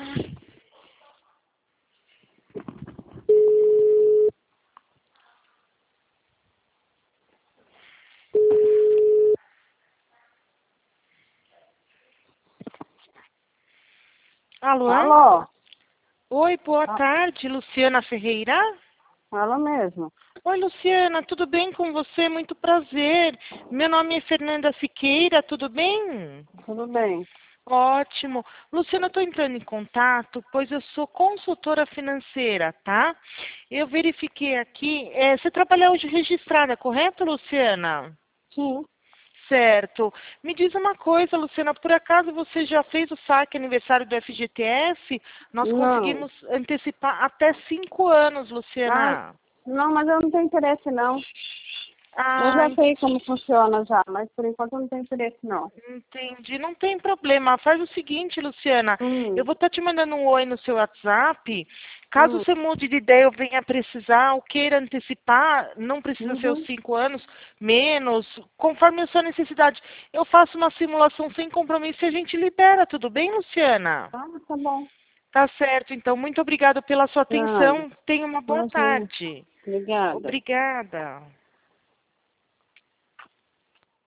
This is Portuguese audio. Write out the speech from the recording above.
Alô? Alô? Oi, boa tarde, Luciana Ferreira? Fala mesmo. Oi, Luciana, tudo bem com você? Muito prazer. Meu nome é Fernanda Siqueira, tudo bem? Tudo bem. Ótimo. Luciana, eu estou entrando em contato, pois eu sou consultora financeira, tá? Eu verifiquei aqui, você trabalha hoje registrada, correto, Luciana? Sim. Certo. Me diz uma coisa, Luciana, por acaso você já fez o saque aniversário do FGTS? Nós Não. conseguimos antecipar até 5 anos, Ah, Luciana. não, mas eu não tenho interesse, não. Eu Ah, já sei como funciona já, mas por enquanto eu não tenho interesse, não. entendi. Não tem problema. Faz o seguinte, Luciana. Eu Hum, vou estar te mandando um oi no seu WhatsApp. Caso hum, você mude de ideia ou venha precisar ou queira antecipar, não precisa ser os uhum. 5 anos, menos, conforme a sua necessidade. Eu faço uma simulação sem compromisso e a gente libera. Tudo bem, Luciana? Ah, tá bom. Tá certo. Então, muito obrigada pela sua Nada. atenção. Tenha uma boa Imagina. tarde. Obrigada. Obrigada.